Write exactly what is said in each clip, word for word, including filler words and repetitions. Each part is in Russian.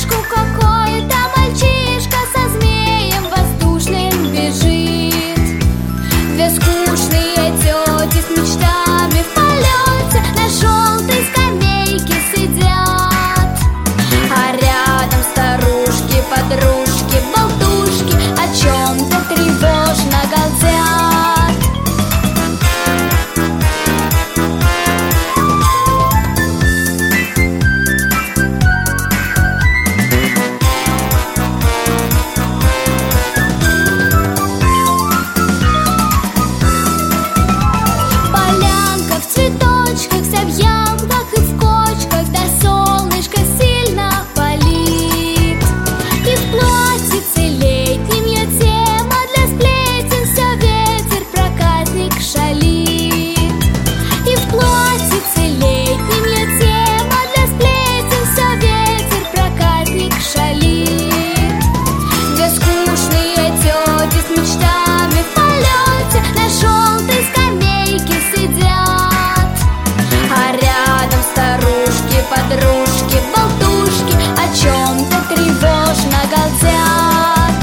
припрыжку какой-то мальчишка со змеем воздушным бежит. Две скучные тети с мечтами в полете на желтой скамейке сидят, а рядом старушки, подружки, болтушки о чем-то тревожно галдят. Полянка в цветочках, вся в яблоках и в кочках, да солнышко сильно палит. И в платьице летнем ее тема для сплетен, все ветер проказник шалит. И в платьице летнем ее тема для сплетен, все ветер проказник шалит. Две скучные тети с мечтами в полете на желтой скамейке сидят, а рядом старушки, подружки, болтушки о чем-то тревожно галдят.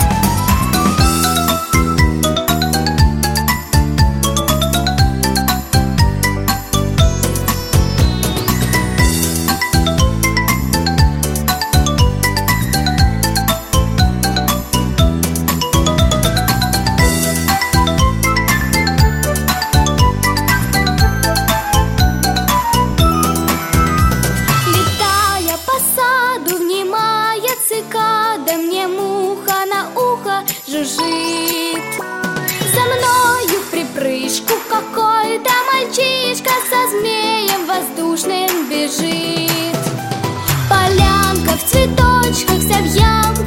Летая по саду, внимая цикада, мне муха на ухо жужжит. За мною в припрыжку какой-то мальчишка со змеем воздушным бежит. Полянка в цветочках, вся в яблоках